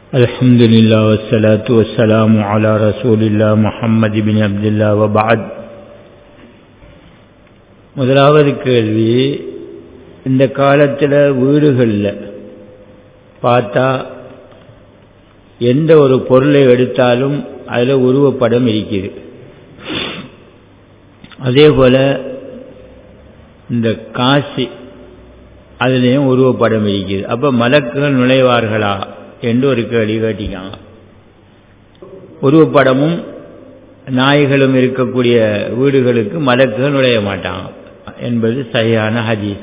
الحمد لله والصلاة والسلام على رسول الله محمد بن عبد الله وبعد. முதலாவது கேள்வி, இந்த காலத்தில் வீடுகளில் பார்த்தா எந்த ஒரு பொருளை எடுத்தாலும் அதில் உருவப்படம் இருக்குது. அதே போல் இந்த காசி அதுலேயும் உருவப்படம் இருக்குது. அப்போ மலக்குகள் நுழைவார்களா என்று ஒரு கேள்வி கேட்டிருக்காங்க. உருவப்படமும் நாய்களும் இருக்கக்கூடிய வீடுகளுக்கு மலக்குகள் நுழைய மாட்டாங்க என்பது சரியான ஹதீஸ்.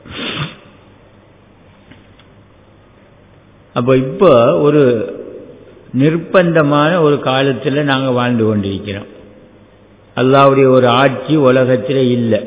அப்போ இப்போ ஒரு நிர்பந்தமான ஒரு காலத்தில் நாங்கள் வாழ்ந்து கொண்டிருக்கிறோம். அல்லாஹ்வுடைய ஒரு ஆட்சி உலகத்தில் இல்லை.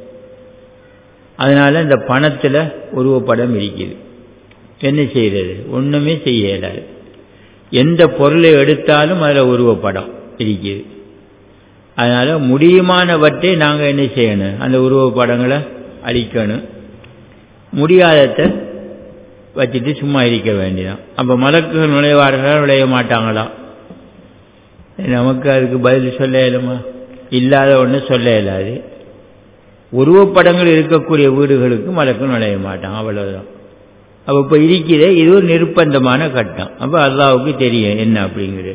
அதனால இந்த பணத்தில் உருவப்படம் இருக்குது. என்ன செய்கிறது? ஒன்றுமே செய்ய இயலாது. எந்த பொருளை எடுத்தாலும் அதில் உருவப்படம் இருக்குது. அதனால் முடியுமானவற்றை நாங்கள் என்ன செய்யணும்? அந்த உருவப்படங்களை அழிக்கணும். முடியாததை வச்சுட்டு சும்மா இருக்க வேண்டியதான். அப்போ மலக்குகள் நுழைவார்களா நுழைய மாட்டாங்களா? நமக்கு அதுக்கு பதில் சொல்ல இயலுமா? இல்லாத ஒன்று சொல்ல இயலாது. உருவப்படங்கள் இருக்கக்கூடிய வீடுகளுக்கு மலக்குகள் நுழைய மாட்டாங்க, அவ்வளவுதான். அப்போ இப்போ இருக்கிற இது ஒரு நிர்பந்தமான கட்டம். அப்போ அல்லாஹ்வுக்கு தெரியும் என்ன அப்படிங்கிறது.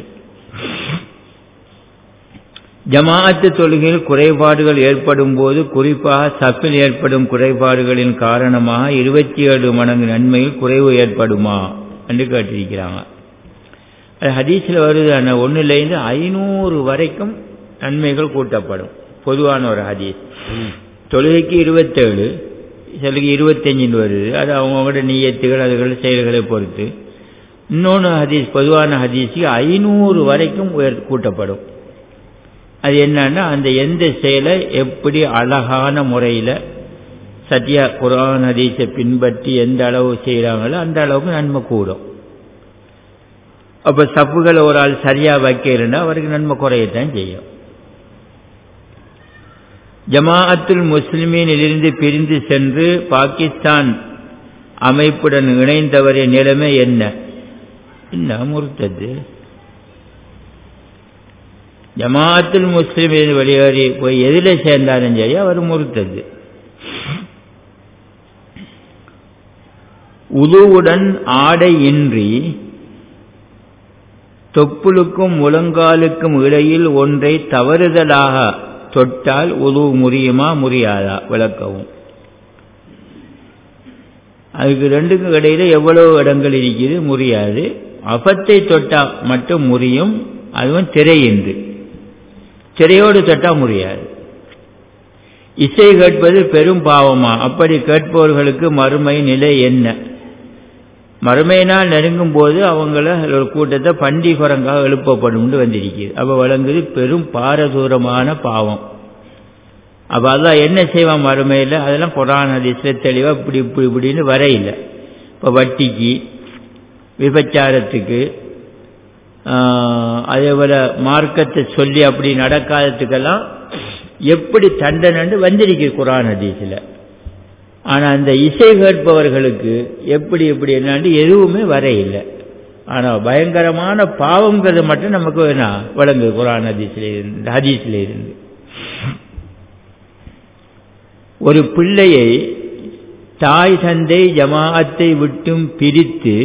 ஜமாஅத்து தொழுகையில் குறைபாடுகள் ஏற்படும் போது, குறிப்பாக சஃபில் ஏற்படும் குறைபாடுகளின் காரணமாக 27 மடங்கு நன்மையில் குறைவு ஏற்படுமா என்று கேட்டிருக்கிறாங்க. அது ஹதீஸில் வருது. 1லேருந்து 500 வரைக்கும் நன்மைகள் கூட்டப்படும். பொதுவான ஒரு ஹதீஸ். தொழுகைக்கு 27, சிலருக்கு 25 வருது. அது அவங்களோட நியத்துகள் அதுகள் செயல்களை பொறுத்து. இன்னொன்று ஹதீஸ், பொதுவான ஹதீஸுக்கு 500 வரைக்கும் கூட்டப்படும். அது என்னன்னா, அந்த எந்த செயலை எப்படி அழகான முறையில் சத்தியா குர்ஆன் ஹதீஸை பின்பற்றி எந்த அளவு செய்கிறாங்களோ அந்த அளவுக்கு நன்மை கூடும். அப்போ சப்புகளை ஒரு ஆள் சரியாக வைக்கிறன்னா அவருக்கு நன்மை குறையத்தான் செய்யும். ஜமாஅத்துல் முஸ்லிமீனிலிருந்து பிரிந்து சென்று பாகிஸ்தான் அமைப்புடன் இணைந்தவரின் நிலைமை என்ன? முர்த்தது. ஜமாஅத்துல் முஸ்லிமீன் வெளியேறி போய் எதில் சேர்ந்தாலும் சரி அவர் முர்த்தது. உதுவுடன் ஆடை இன்றி தொப்புளுக்கும் முழங்காலுக்கும் இடையில் ஒன்றை தவறுதலாக தொட்டால் உது முறியுமா முறியாதா? விளக்கவும். அதுக்கு ரெண்டுக்கும் இடையில எவ்வளவு இடங்கள் இருக்குது? முறியாது. அபத்தை தொட்டா மட்டும் முறியும். அதுவும் திரையின்றி. திரையோடு தொட்டா முறியாது. இசை கேட்பது பெரும் பாவமா? அப்படி கேட்பவர்களுக்கு மறுமை நிலை என்ன? மறுமையினால் நெருங்கும் போது அவங்கள ஒரு கூட்டத்தை பண்டி குரங்காக எழுப்பப்படும் வந்திருக்கிறது. அப்போ வழங்குது பெரும் பாரதூரமான பாவம். அப்போ அதான் என்ன செய்வான் மறுமையில்? அதெல்லாம் குர்ஆன் ஹதீஸில் தெளிவாக இப்படி இப்படி இப்படின்னு வரையில்லை. இப்போ வட்டிக்கு, விபச்சாரத்துக்கு, அதே போல் மார்க்கத்தை சொல்லி அப்படி நடக்காததுக்கெல்லாம் எப்படி தண்டனை வந்திருக்கு குர்ஆன் ஹதீஸில். ஆனால் அந்த இசை கேட்பவர்களுக்கு எப்படி எப்படி என்னான்னு எதுவுமே வரையில்லை. ஆனால் பயங்கரமான பாவங்கிறது மட்டும் நமக்கு வேணா வழங்கு குர்ஆன் ஹதீஸில் இருந்து. ஒரு பிள்ளையை தாய் தந்தை ஜமாஅத்தை விட்டும் பிரித்து,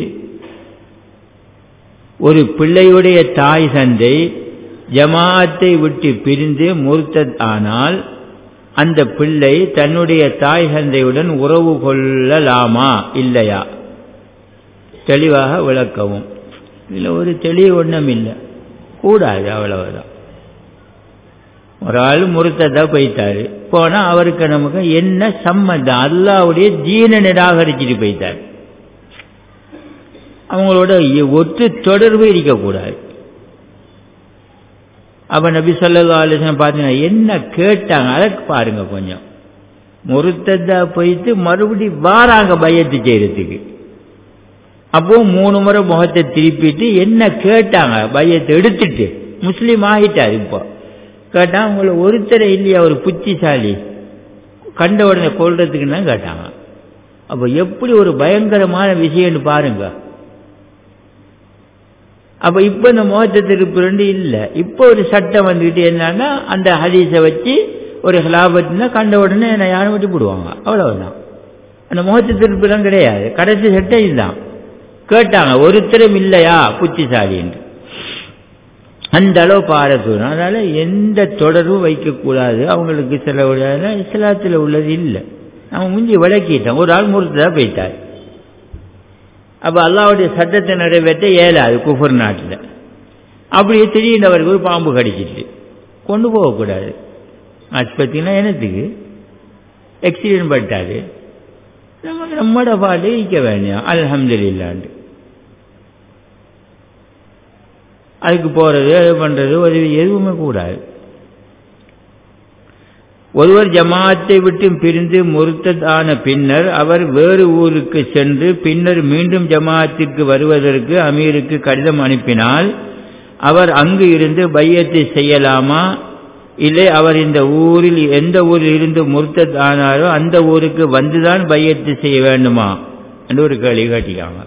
ஒரு பிள்ளையுடைய தாய் தந்தை ஜமாஅத்தை விட்டு பிரிந்து முர்த்தத் ஆனால் அந்த பிள்ளை தன்னுடைய தாய் தந்தையுடன் உறவு கொள்ளலாமா இல்லையா? தெளிவாக விளக்கவும். இதில் ஒரு தெளிவு ஒன்றும் இல்லை. கூடாது, அவ்வளவுதான். ஒரு ஆள் முர்த்ததா போயிட்டாரு. போனா அவருக்கு நமக்கு என்ன சம்மந்தம்? அல்லாஹ்வுடைய தீனை நிராகரிச்சுட்டு போயிட்டார். அவங்களோட ஒற்று தொடர்பு இருக்கக்கூடாது. அப்ப நபி ஸல்லல்லாஹு அலைஹி வஸல்லம் பார்த்தீங்கன்னா என்ன கேட்டாங்க அதற்கு பாருங்க. கொஞ்சம் முர்த்ததா போயிட்டு மறுபடி வாராங்க பையத்து செய்யறதுக்கு. அப்போ 3 முறை முகத்தை திருப்பிட்டு என்ன கேட்டாங்க? பையத்தை எடுத்துட்டு முஸ்லீம் ஆகிட்டார். இப்போ கேட்டா உங்களை ஒருத்தரை இல்லையா ஒரு புத்திசாலி கண்ட உடனே கொள்றதுக்குன்னு கேட்டாங்க. அப்போ எப்படி ஒரு பயங்கரமான விஷயம்னு பாருங்க. அப்ப இப்ப இந்த முகத்தை திருப்புறது இல்லை. இப்போ ஒரு சட்டம் வந்துட்டு என்னன்னா, அந்த ஹதீஸை வச்சு ஒரு ஹிலாபத்னா கண்ட உடனே என்ன யாரும் விட்டு போடுவாங்க, அவ்வளவுதான். அந்த முகத்தை திருப்புறம் கிடையாது. கடைசி சட்டம் இதுதான். கேட்டாங்க ஒருத்தரும் இல்லையா புத்திசாலி என்று. அந்த அளவு பாரதூரம். அதனால எந்த தொடர்பும் வைக்கக்கூடாது. அவங்களுக்கு சில இஸ்லாத்தில் உள்ளது இல்லை. நம்ம முந்தி விளக்கிட்டோம். ஒரு ஆள் முறுத்ததா போயிட்டார். அப்ப அல்லாஹ்வுடைய சட்டத்தை நிறைவேற்ற இயலாது குஃபர் நாட்டில். அப்படியே திடீர்னு அவருக்கு ஒரு பாம்பு கடிச்சிட்டு கொண்டு போகக்கூடாது. ஆஸ்பத்திரினா என்னத்துக்கு ஆக்சிடென்ட் பட்டாரு, நம்மட பாட்டு இருக்க வேண்டிய அல்ஹம்துலில்லாஹ். அதுக்கு போறது அது பண்றது உதவி எதுவுமே கூடாது. ஒருவர் ஜமாத்தை விட்டு பிரிந்து முர்த்ததான பின்னர் அவர் வேறு ஊருக்கு சென்று பின்னர் மீண்டும் ஜமாத்திற்கு வருவதற்கு அமீருக்கு கடிதம் அனுப்பினால் அவர் அங்கு இருந்து பையத்தை செய்யலாமா, இல்லை அவர் இந்த ஊரில் எந்த ஊரில் இருந்து முர்த்தத் ஆனாரோ அந்த ஊருக்கு வந்துதான் பையத்து செய்ய வேண்டுமா என்று ஒரு கேள்வி கேட்டிருக்காங்க.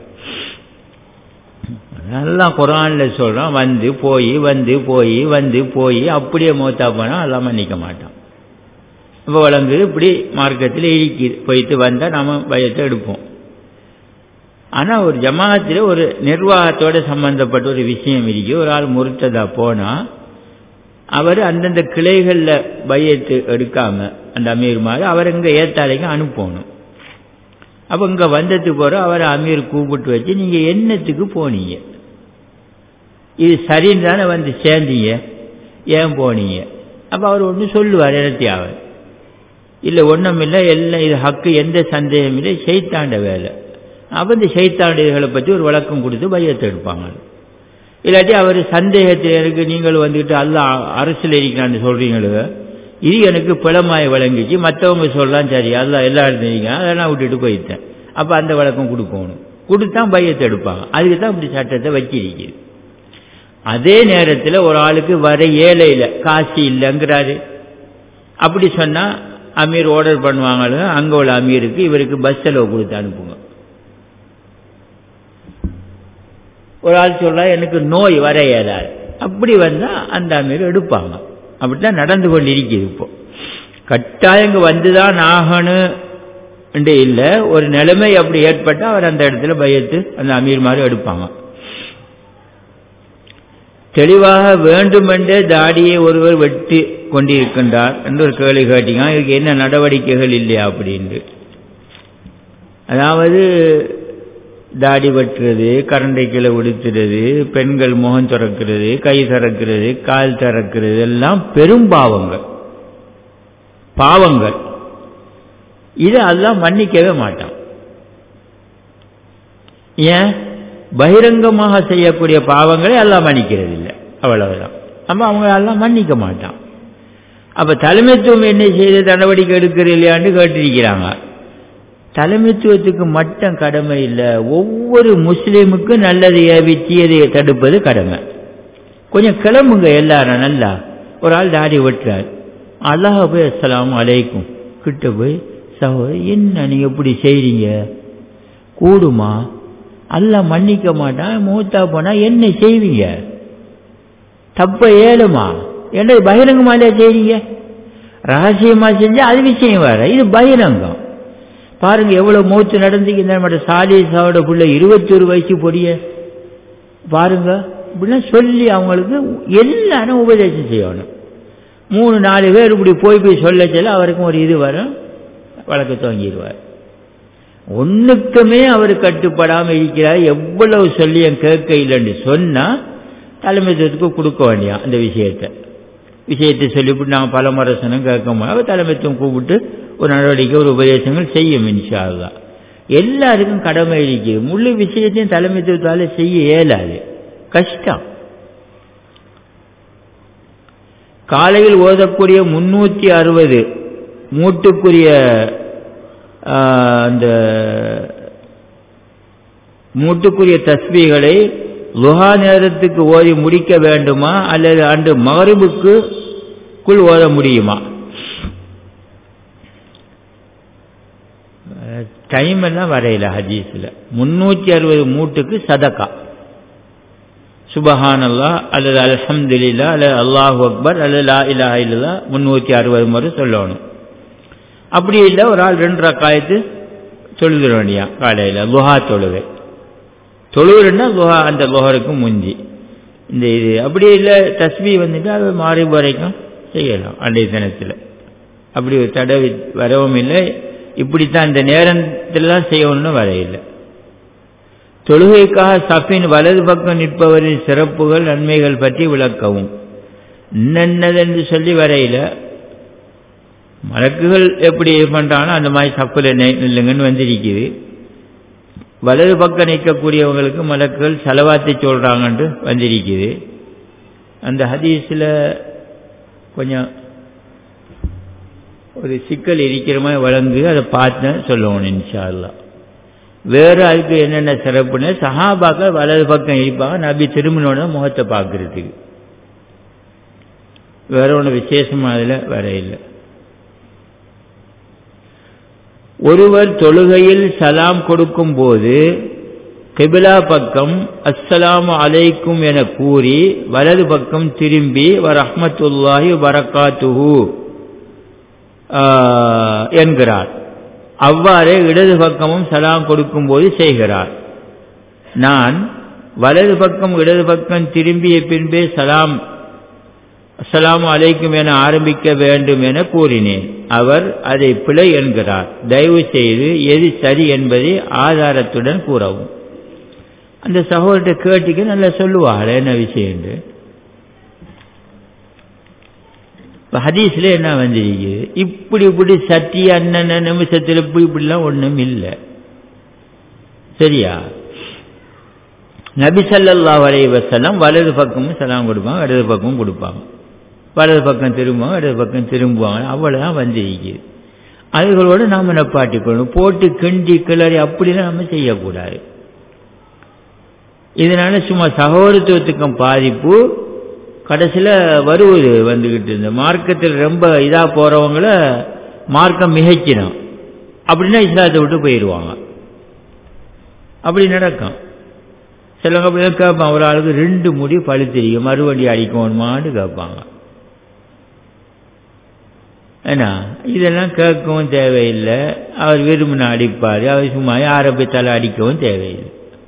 நல்லா குர்ஆன்ல சொல்றான், வந்து போய் வந்து போய் வந்து போய் அப்படியே மௌத்தா போனா எல்லாம் மன்னிக்க மாட்டான். இப்போ வளர்ந்து இப்படி மார்க்கத்தில் இழுக்கி போயிட்டு வந்தால் நம்ம பயத்தை எடுப்போம். ஆனால் ஒரு ஜமாத்தில் ஒரு நிர்வாகத்தோடு சம்பந்தப்பட்ட ஒரு விஷயம் இருக்கு. ஒரு ஆள் முர்த்ததா போனால் அவர் அந்தந்த கிளைகளில் பையத்து எடுக்காம அந்த அமீர் மாதிரி அவர் இங்கே ஏத்தாலைக்கு அனுப்பணும். அப்போ இங்கே வந்ததுக்கு போகிற அவரை அமீர் கூப்பிட்டு வச்சு நீங்கள் என்னத்துக்கு போனீங்க, இது சரின்னு தானே வந்து சேர்ந்தீங்க, ஏன் போனீங்க? அப்போ அவர் ஒன்று சொல்லுவார், என்னத்தையாவது இல்லை ஒன்றும் இல்லை, எல்லாம் இது ஹக்கு, எந்த சந்தேகம் இல்லை, ஷைத்தாண்ட வேலை. அப்போ இந்த ஷைத்தாண்டிகளை பற்றி ஒரு விளக்கம் கொடுத்து பையத்தை எடுப்பாங்க. இல்லாட்டி அவர் சந்தேகத்தில் எனக்கு நீங்கள் வந்துட்டு அல்லாஹ் அரசியல் இருக்கிறான்னு சொல்கிறீங்களே, இது எனக்கு பிளமாய் வழங்கிச்சு, மற்றவங்க சொல்லலாம் சரி அல்லாஹ் எல்லா இடத்துல இருக்கீங்க, அதை நான் விட்டுட்டு போயிட்டேன். அப்போ அந்த விளக்கம் கொடுக்கணும், கொடுத்தா பையத்தை எடுப்பாங்க. அதுக்கு தான் இப்படி சட்டத்தை வச்சிருக்குது. அதே நேரத்தில் ஒரு ஆளுக்கு வர ஏழையில் காசு இல்லைங்கிறாரு, அப்படி சொன்னால் அமீர் ஆர்டர் பண்ணுவாங்க, அங்கே உள்ள அமீருக்கு இவருக்கு பஸ் செலவு கொடுத்து அனுப்புங்க. ஒரு ஆள் சொல்றா எனக்கு நோய் வர இயலாது, அப்படி வந்தால் அந்த அமீர் எடுப்பாங்க. அப்படித்தான் நடந்து கொண்டு இருக்குது. இப்போ கட்டாயங்க வந்துதான் ஆகணும் இல்லை, ஒரு நிலைமை அப்படி ஏற்பட்டால் அவர் அந்த இடத்துல பயத்து அந்த அமீர் மாதிரி எடுப்பாங்க. தெளிவாக வேண்டுமென்றே தாடியை ஒருவர் வெட்டி கொண்டிருக்கின்றார் என்று ஒரு கேள்வி கேட்டீங்க. இதுக்கு என்ன நடவடிக்கைகள் இல்லையா அப்படின்னு. அதாவது தாடி வெட்டுறது, கரண்டை கீழே உடுத்துறது, பெண்கள் முகம் திறக்கிறது, கை திறக்கிறது, கால் திறக்கிறது எல்லாம் பெரும் பாவங்கள். இதை எல்லாம் மன்னிக்கவே மாட்டான். ஏன்? பகிரங்கமாக செய்யக்கூடிய பாவங்களை எல்லாம் மன்னிக்கிறது இல்லை, அவ்வளவுதான். அப்ப அவங்க எல்லாம் மன்னிக்க மாட்டான். அப்ப தலைமைத்துவம் என்ன செய்து நடவடிக்கை எடுக்கிறது இல்லையான்னு கேட்டிருக்கிறாங்க. தலைமைத்துவத்துக்கு மட்டும் கடமை இல்லை, ஒவ்வொரு முஸ்லீமுக்கும் நல்லது ஏவி தீயதையை தடுப்பது கடமை. கொஞ்சம் கிளம்புங்க எல்லாரும். நல்லா ஒரு ஆள் தாடி வெட்டுறார், அல்லாஹ் போய் அஸ்ஸலாமு அலைக்கும் கிட்ட போய் சகோதரி என்ன நீங்க எப்படி செய்றீங்க, கூடுமா? அல்லாஹ் மன்னிக்க மாட்டான், மூத்தா போனா என்ன செய்வீங்க? தப்ப ஏழுமா? என்ன பகிரங்கமாலையா செய்றீங்க? ரகசியமா செஞ்சா அது விஷயம் வேற, இது பகிரங்கம். பாருங்க எவ்வளவு மூத்து நடந்துக்கு. சாலிசாவோட பிள்ளை 21 வயசு பொடிய பாருங்க, இப்படிலாம் சொல்லி அவங்களுக்கு எல்லாரும் உபதேசம் செய்யணும். 3-4 பேர் இப்படி போய் சொல்ல சொல்ல அவருக்கும் ஒரு இது வரும், வழக்க துவங்கிடுவார். ஒன்றுக்குமே அவர் கட்டுப்படாமல் இருக்கிறார். எவ்வளவு சொல்லி என் கேட்க இல்லைன்னு சொன்னா தலைமைத்துவத்துக்கு கொடுக்க வேண்டியா அந்த விஷயத்தை சொல்லிவிட்டு நாங்கள் பல முறை சொன்னோம் கேட்க முடியாது. தலைமைத்துவம் கூப்பிட்டு ஒரு நடவடிக்கை ஒரு உபதேசங்கள் செய்யும். இன்ஷா அல்லாஹ் எல்லாருக்கும் கடமை இருக்குது. முழு விஷயத்தையும் தலைமைத்துவத்தால செய்ய இயலாது, கஷ்டம். காலையில் ஓதக்கூடிய 360 மூட்டுக்குரிய அந்த மூட்டுக்குரிய தஸ்பீகளை லுஹா நேரத்துக்கு ஓதி முடிக்க வேண்டுமா அல்லது அன்று மகரிபுக்குள் ஓத முடியுமா? டைம் எல்லாம் வரையில ஹதீஸ்ல 360 மூட்டுக்கு சதக்கா சுபஹானல்லாஹ் அல்லது அல்ஹம்துலில்லாஹ் அல்லது அல்லாஹு அக்பர் அல்லது லா இலாஹா இல்லல்லாஹ் 360 முறை சொல்லணும். அப்படி இல்லை ஒரு ஆள் 2 ரக்காயத்து தொழுதுற வேண்டியா காலையில் லுஹா தொழுகை தொழுகிறன்னா லுஹா அந்த லுஹருக்கு முந்தி இந்த இது அப்படி இல்லை தஸ்பீ வந்துட்டு அது மாறிப் வரைக்கும் செய்யலாம் அன்றைய தினத்தில். அப்படி ஒரு தடவை வரவும் இல்லை, இப்படித்தான் இந்த நேரத்தில் தான் செய்யணும்னு வரையில்லை. தொழுகைக்காக சஃபின் வலது பக்கம் நிற்பவரின் சிறப்புகள் நன்மைகள் பற்றி விளக்கவும். என்னென்னதென்று சொல்லி வரையில மலக்குகள் எப்படி பண்றாங்களோ அந்த மாதிரி சஃபில் நில்லுங்கன்னு வந்திருக்குது. வலது பக்கம் நிற்கக்கூடியவங்களுக்கு மலக்குகள் ஸலவாத்தை சொல்றாங்கன்ட்டு வந்திருக்குது. அந்த ஹதீஸில் கொஞ்சம் ஒரு சிக்கல் இருக்கிற மாதிரி வழங்கு, அதை பார்த்து சொல்லணும் இன்ஷா அல்லாஹ். வேற அதுக்கு என்னென்ன சிறப்புன்னு சஹாபாக்கள் வலது பக்கம் இருப்பாங்க, நபி திரும்பினோட முகத்தை பார்க்கறதுக்கு. வேற ஒன்று விசேஷமா அதில் வர இல்லை. ஒருவர் தொழுகையில் சலாம் கொடுக்கும் போது கிபிலா பக்கம் அஸ்ஸலாமு அலைக்கும் என கூறி வலது பக்கம் திரும்பி வரஹ்மத்துல்லாஹி வபரகாத்துஹு என்கிறார். அவ்வாறே இடது பக்கமும் சலாம் கொடுக்கும் போது செய்கிறார். நான் வலது பக்கம் இடது பக்கம் திரும்பிய பின்பே அஸ்ஸலாமு அலைக்கும் என ஆரம்பிக்க வேண்டும் என கூறினேன். அவர் அதை பிழை என்கிறார். தயவு செய்து எது சரி என்பதை ஆதாரத்துடன் கூறவும். அந்த சகோதரத்தை கேட்டுக்கு நல்லா சொல்லுவாள் என்ன விஷயம். ஹதீஸ்ல என்ன வந்திருக்கு, இப்படி இப்படி சத்திய அண்ணன் நிமிஷத்தில் இப்படிலாம் ஒன்றும் இல்லை. சரியா? நபி ஸல்லல்லாஹு அலைஹி வஸல்லம் வலது பக்கமும் சலாம் கொடுப்பாங்க, இடது பக்கமும் கொடுப்பாங்க. வலது பக்கம் திரும்புவாங்க, இடது பக்கம் திரும்புவாங்க. அவ்வளோதான் வந்திருக்கு. அதுகளோடு நாம் நப்பாட்டிக்கணும். போட்டு கிண்டி கிளறி அப்படிலாம் நம்ம செய்யக்கூடாது. இதனால சும்மா சகோதரத்துவத்துக்கும் பாதிப்பு கடைசியில் வருவது வந்துகிட்டு இருந்த மார்க்கத்தில் ரொம்ப இதாக போறவங்கள மார்க்கம் மிகைக்கணும் அப்படின்னா இஸ்லாத்தை விட்டு போயிடுவாங்க. அப்படி நடக்கும். சிலவங்க அப்படிதான் கேட்பாங்க, ஒரு ஆளுக்கு 2 முடி பழுத்திரிக்கும் மறுவண்டி அடிக்கணுமான்னு கேட்பாங்க. ஏன்னா இதெல்லாம் கேட்கவும் தேவையில்லை. அவர் விரும்பின அடிப்பார். அவர் சும்மா ஆரம்பித்தால அடிக்கவும் தேவையில்லை.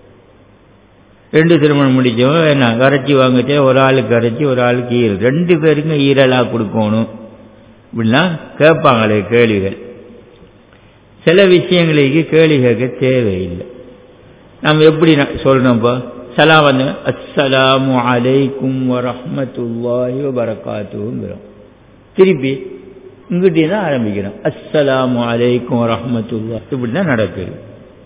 2 திருமணம் முடிச்சவங்க என்ன கரைச்சி வாங்கிட்டே ஒரு ஆளுக்கு கரைச்சி ஒரு ஆளுக்கு ஈரல், 2 பேருக்கும் ஈரலாக கொடுக்கணும் இப்படிலாம் கேட்பாங்களே கேள்விகள். சில விஷயங்களுக்கு கேள்வி கேட்க தேவையில்லை. நம்ம எப்படி சொல்லணும்ப்பா, சலாம் வந்து அஸ்ஸலாமு அலைக்கும் வரஹ்மத்துல்லாஹி வபரகாத்துஹுங்கிறோம். திருப்பி இங்கிட்டே தான் ஆரம்பிக்கிறோம், அஸ்ஸலாமு அலைக்கும் வரஹ்மத்துல்லாஹ். இப்படி தான் நடக்குது.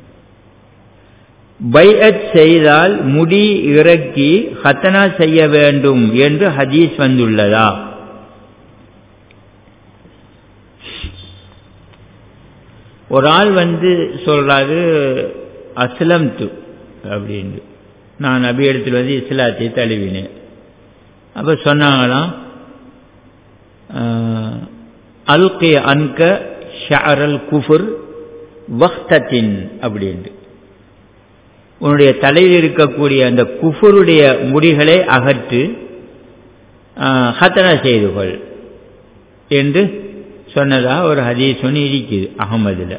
பைஅத் செய்தால் முடி இறக்கி ஹத்தனா செய்ய வேண்டும் என்று ஹதீஸ் வந்துள்ளதா? ஒரு ஆள் சொல்றாரு அஸ்லம்து அப்படின்னு, நான் நபி இடத்துல இஸ்லாத்தை தழுவினேன். அப்ப சொன்னாங்களாம் அல்கி அன்க ஷஅரல் குஃபர் வக்தத்தின் அப்படின்ட்டு, உன்னுடைய தலையில் இருக்கக்கூடிய அந்த குஃபருடைய முடிகளை அகற்று ஹத்தனா செய்து கொள் என்று சொன்னதா ஒரு ஹதீஸ் ஒன்று இருக்குது அகமதுல.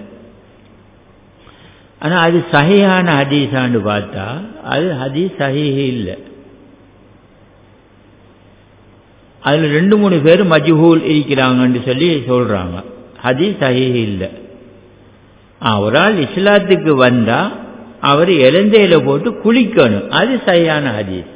ஆனால் அது சஹீஹான ஹதீஸான்னு பார்த்தா அது ஹதீஸ் சஹீஹ் இல்லை. அதில் 2-3 பேர் மஜ்ஹூல் இருக்கிறாங்கன்னு சொல்லி சொல்றாங்க. ஹதீஸ் சஹீஹ் இல்லை. ஒரு ஆள் இஸ்லாத்துக்கு வந்தா அவர் இலந்தையில போட்டு குளிக்கணும், அது சஹீஹான ஹதீஸ்.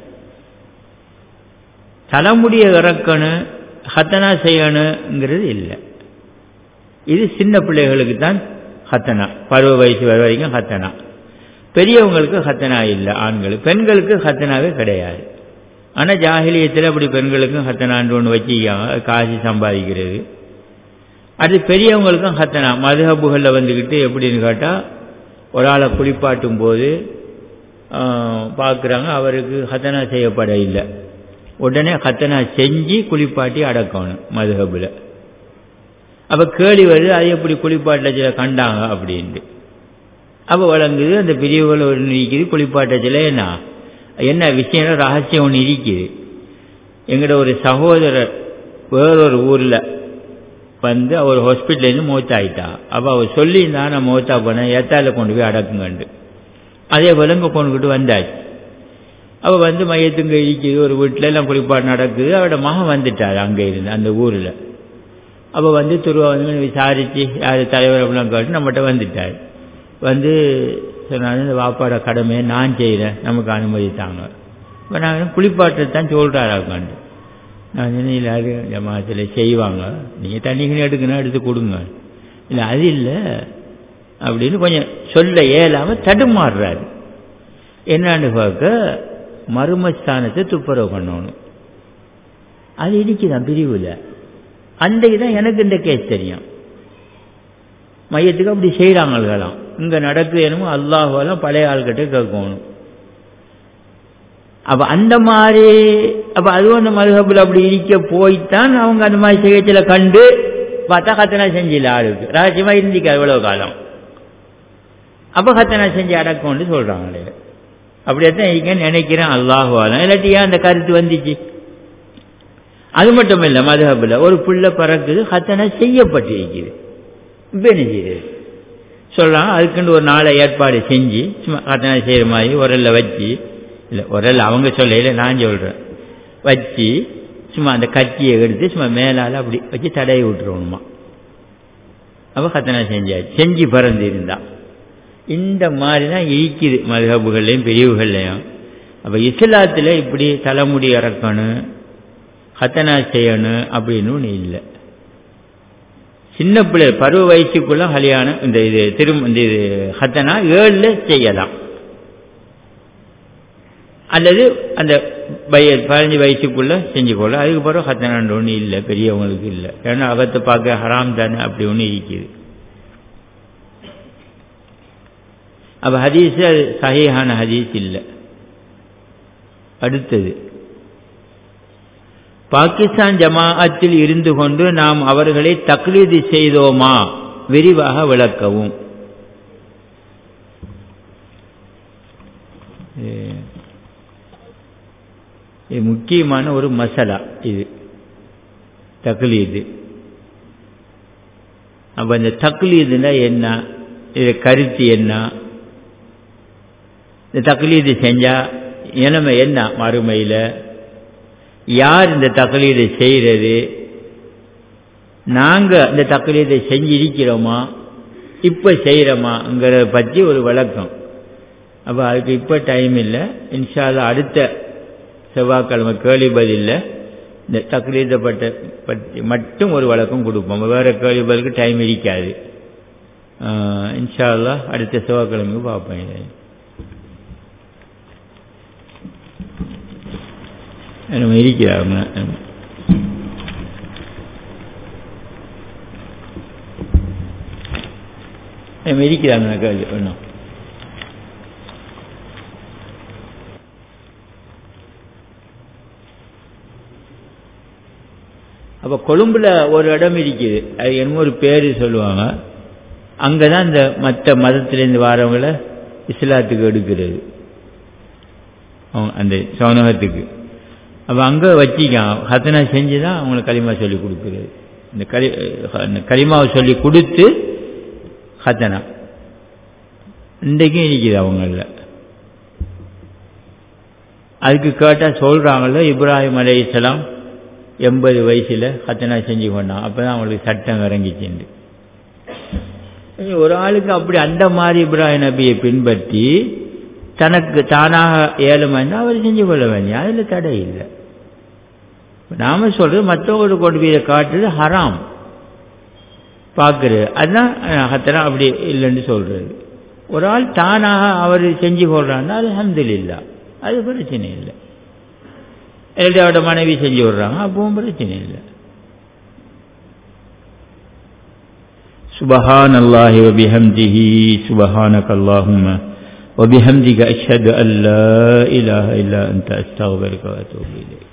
தலைமுடிய இறக்கணும் ஹத்தனா செய்யணுங்கிறது இல்லை. இது சின்ன பிள்ளைகளுக்கு தான் ஹத்தனா, பருவ வயசு வர வரைக்கும் ஹத்தனா. பெரியவங்களுக்கு ஹத்தனா இல்லை. ஆண்களுக்கு பெண்களுக்கு ஹத்தனாவே கிடையாது. ஆனால் ஜாஹிலியத்தில் அப்படி பெண்களுக்கும் ஹத்தனான்னு ஒன்று வச்சுக்காங்க, காசு சம்பாதிக்கிறது. அது பெரியவங்களுக்கும் ஹத்தனா மதுஹபுகளில் வந்துக்கிட்டு எப்படின்னு கேட்டால், ஒரு ஆளை குளிப்பாட்டும் போது பார்க்குறாங்க அவருக்கு ஹத்தனா செய்யப்பட இல்லை, உடனே ஹத்தனா செஞ்சு குளிப்பாட்டி அடக்கணும் மதுஹபுல. அப்போ கேள்வி வருது, அது எப்படி குளிப்பாட்டச்சில கண்டாங்க அப்படின்ட்டு. அப்போ வழங்குது அந்த பிரிவுகள் ஒரு நீக்குது குளிப்பாட்டச்சில என்ன என்ன விஷயம் ரகசியம் ஒன்று இருக்குது. எங்கட ஒரு சகோதரர் வேறொரு ஊரில் வந்து அவர் ஹாஸ்பிட்டலேருந்து மௌத்தாயிட்டா. அப்போ அவர் சொல்லியிருந்தா நான் மௌத்தா போனேன், ஏத்தால கொண்டு போய் அடக்குங்கண்டு. அதே போல இங்கே கொண்டுக்கிட்டு வந்தாச்சு. அவள் வந்து மையத்துங்க இருக்குது, ஒரு வீட்டில் எல்லாம் குளிப்பாடு நடக்குது. அவரோட மகன் வந்துட்டார் அங்கே இருந்து அந்த ஊரில். அப்போ வந்து துருவா வந்து விசாரித்து யார் தலைவர் அப்படிலாம் கேட்டு நம்மகிட்ட வந்துட்டார். வந்து சொன்னாலும் இந்த வாப்பாட கடமையை நான் செய்கிறேன், நமக்கு அனுமதித்தாங்க. இப்போ நாங்கள் குளிப்பாட்டை தான் சொல்கிறாராக்காண்டு. நான் சொன்னேன் இல்லை அது ஜமாத்தில் செய்வாங்க, நீங்கள் தண்ணிக்குன்னு எடுக்கணும் எடுத்து கொடுங்க. இல்லை அது இல்லை அப்படின்னு கொஞ்சம் சொல்ல இயலாமல் தடுமாறுறாரு. என்னான்னு பார்க்க மர்மஸ்தானத்தை துப்புரவு பண்ணணும். அது இடிக்குதான் பிரிவில். அன்றைக்கு தான் எனக்கு இந்த கேஸ் தெரியும். மையத்துக்கு அப்படி செய்கிறாங்களாம். இங்கே நடக்குது என்னமோ அல்லாஹெல்லாம் பழைய ஆள்கிட்ட கேட்கணும். அப்போ அந்த மாதிரி அப்போ அதுவும் அந்த மதுஹபில் அப்படி இருக்க போய்த்தான் அவங்க அந்த மாதிரி சிகிச்சையில் கண்டு பார்த்தா கத்தனா செஞ்சில்ல ஆளுக்கு ரகசியமாக இருந்திக்க எவ்வளோ காலம். அப்போ கத்தனா செஞ்சு அடக்கம்னு சொல்கிறாங்களே. அப்படியேத்தான் இருக்கேன்னு நினைக்கிறேன் அல்லாஹுவாலாம். இல்லாட்டி ஏன் அந்த கருத்து வந்துச்சு? அது மட்டும் இல்லை, மதுஹபில் ஒரு பிள்ளை பறக்குது, கத்தனா செய்யப்பட்டிருக்குது. இப்போ என்ன செய்யுது சொல்கிறாங்க. அதுக்குன்னு ஒரு நாளை ஏற்பாடு செஞ்சு சும்மா கத்தனா செய்கிற மாதிரி உரலில் வச்சு, இல்லை உரல் அவங்க சொல்ல இல்லை நான் சொல்கிறேன், வச்சு சும்மா அந்த கத்தியை எடுத்து சும்மா மேலால் அப்படி வச்சு தடவி விட்டுருவோணுமா. அப்போ கத்தனா செஞ்சாச்சு. செஞ்சு பறந்து இருந்தா இந்த மாதிரி தான் இருக்குது மதுஹபுகள்லையும் பிரிவுகள்லையும். அப்போ இஸ்லாத்தில் இப்படி தலைமுடி இறக்கணும், கத்தனா செய்யணும் அப்படின்னு ஒன்று இல்லை. சின்ன பிள்ளை பருவ வயசுக்குள்ள கல்யாணம் இந்த இது இந்த இது கத்தனா 7 செய்யலாம், அல்லது அந்த 15 வயசுக்குள்ள செஞ்சுக்கொள்ள. அதுக்கு பிறகு கத்தனான்னு ஒன்று இல்லை, பெரியவங்களுக்கு இல்லை. ஏன்னா அகத்தை பார்க்க ஹராம் தானே அப்படி ஒன்று இருக்குது. அப்போ ஹதீஸ் அது சஹீஹான ஹதீஸ் இல்லை. அடுத்தது, பாகிஸ்தான் ஜமாஅத்தில் இருந்து கொண்டு நாம் அவர்களை தக்லீது செய்தோமா விரிவாக விளக்கவும். முக்கியமான ஒரு மசலா இது தக்லீது. அப்ப இந்த தக்லீதுனா என்ன, இது கருத்து என்ன, இந்த தக்லீது செஞ்சா நிலைமை என்ன மறுமையில், யார் இந்த தக்லீதை செய்கிறது, நாங்கள் இந்த தக்லீதை செஞ்சிருக்கிறோமா இப்போ செய்கிறோமாங்கிறத பற்றி ஒரு விளக்கம். அப்போ அதுக்கு இப்போ டைம் இல்லை. இன்ஷா அல்லாஹ் அடுத்த செவ்வாய்க்கிழமை கேள்வி பதிலில் இந்த தக்லீதை பற்றி மட்டும் ஒரு விளக்கம் கொடுப்போம். வேறு கேள்வி பதிலுக்கு டைம் இருக்காது. இன்ஷா அல்லாஹ் அடுத்த செவ்வாய்க்கிழமைக்கு பார்ப்பேன். நம்ம இருக்கிறாங்க கேள்வி ஒன்றும். அப்போ கொழும்புல ஒரு இடம் இருக்குது, அது என்னமோ ஒரு பேர் சொல்லுவாங்க. அங்கே தான் இந்த மற்ற மதத்திலேருந்து வரவங்களை இஸ்லாத்துக்கு எடுக்கிறது, அந்த சோனகத்துக்கு. அப்போ அங்கே வச்சிக்கான் ஹத்தனா செஞ்சு தான் அவங்களுக்கு களிமா சொல்லி கொடுக்குறது. இந்த களிமாவை சொல்லி கொடுத்து ஹத்தனா இன்றைக்கும் இருக்குது அவங்கள. அதுக்கு கேட்டால் சொல்கிறாங்களோ இப்ராஹிம் அலைஹிஸ்ஸலாம் 80 வயசில் ஹத்தனா செஞ்சு கொண்டான், அப்போ தான் அவங்களுக்கு சட்டம் இறங்கிச்சுண்டு. ஒரு ஆளுக்கு அப்படி அந்த மாதிரி இப்ராஹிம் நபியை பின்பற்றி தனக்கு தானாக ஏழுமைன்னா அவர் செஞ்சு கொள்ள வேண்டிய, அதில் தடை இல்லை. நாம சொல்றது மற்றவங்களுக்கு கொண்டு போய் காட்டுறது ஹராம் பார்க்குறது, அதுதான் ஹத்தனா அப்படி இல்லைன்னு சொல்றது. ஒரு ஆள் தானாக அவர் செஞ்சு கொள்றான்னா அது அல்ஹம்துலில்லாஹ், அது பிரச்சனை இல்லை. அவரோட மனைவி செஞ்சு விடுறாங்க, அப்பவும் பிரச்சனை இல்லை. சுப்ஹானல்லாஹி வ பிஹம்திஹி சுப்ஹானக்கல்லாஹும்ம وبحمدك أشهد أن لا إله إلا أنت أستغفرك وأتوب إليك.